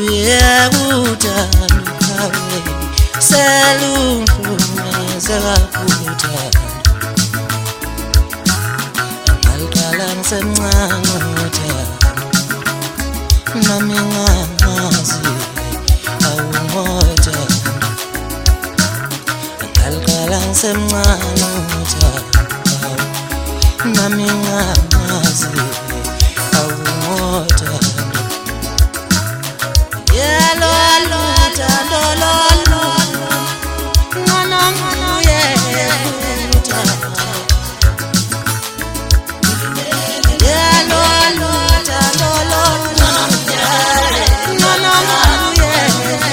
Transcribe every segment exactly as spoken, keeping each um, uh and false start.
uyakuthanukawe selumphumezakutha ngalqala ngisemncane nami ngamazi awumoja ngalqala ngisemncane nami ngamazi awumoja yelo lutando lolo ngana ngana yekuta yelo lutando lolo ngana ngana yekuta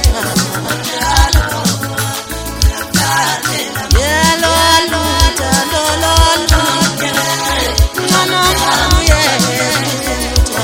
yelo lutando lolo ngana ngana yekuta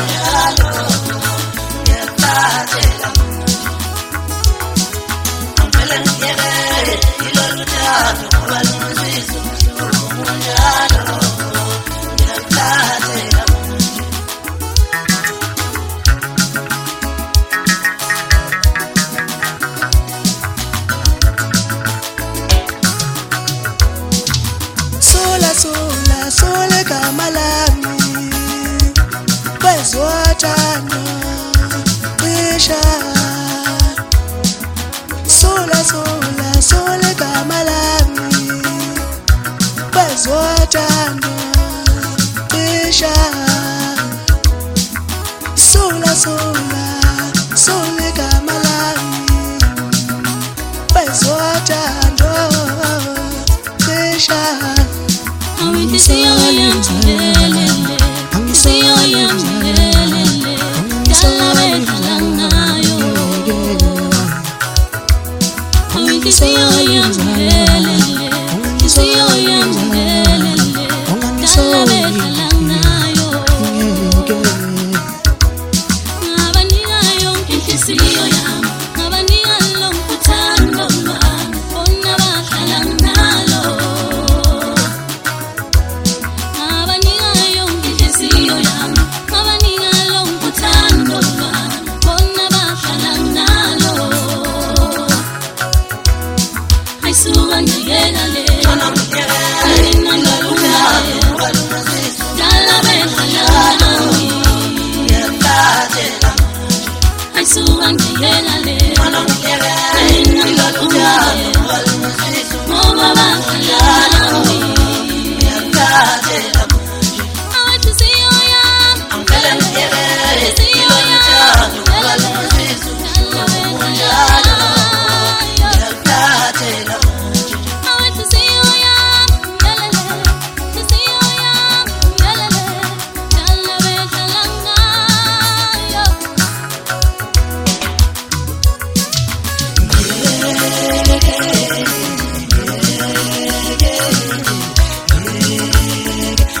Sola sola sola kamalami bezwatana bisha sola sola sola kamalami bezwatana bisha sola sola sola kamalami bezwatana bisha Isiyo yamjelele, isiyo yamjelele, jalawe jalangayo. Isiyo yamjelele, isiyo yamjelele, jalawe jalangayo. Ngabanika yonke inhliziyo yami, ngabanika lonke uthando lwami, bona bahlala ngalo.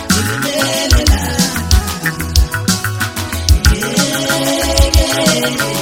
yeah.